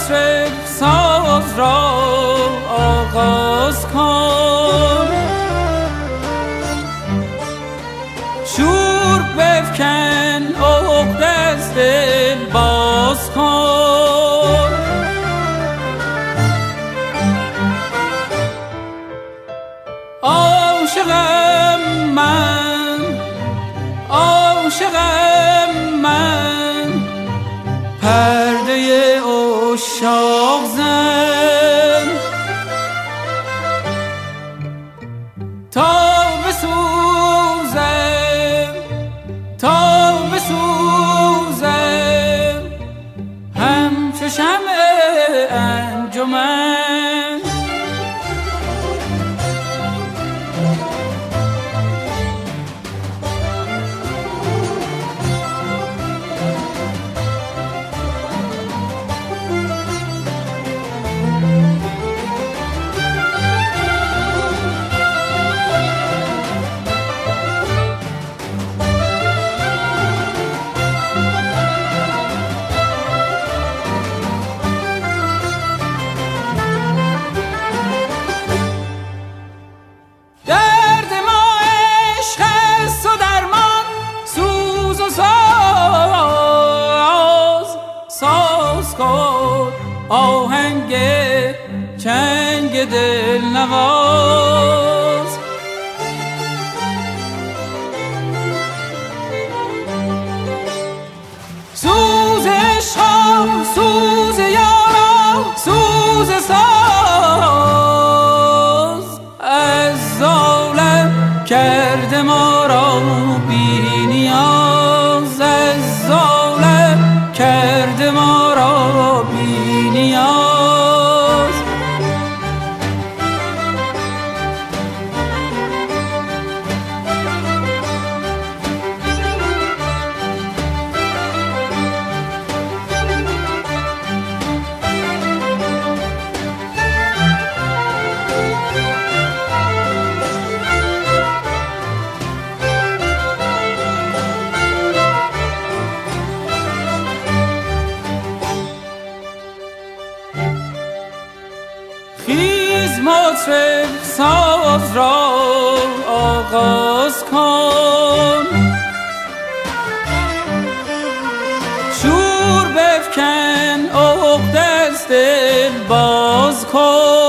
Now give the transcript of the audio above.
مطرب ساز را آغاز کن، شور بفکن عقده از دل باز کن. عاشقم من، عاشقم من، پرده عشاق زن تا بسوزم، تا بسوزم همچو شمع انجمن. آهنگ چنگ دل نواز، سوز عشقم، سوز یارم، سوز ساز از ظالم کرده ما را بی نیاز، از ظالم کرده ما را بی نیاز. خیز مطرب ساز را آغاز کن، شور بفکن عقده از دل باز کن.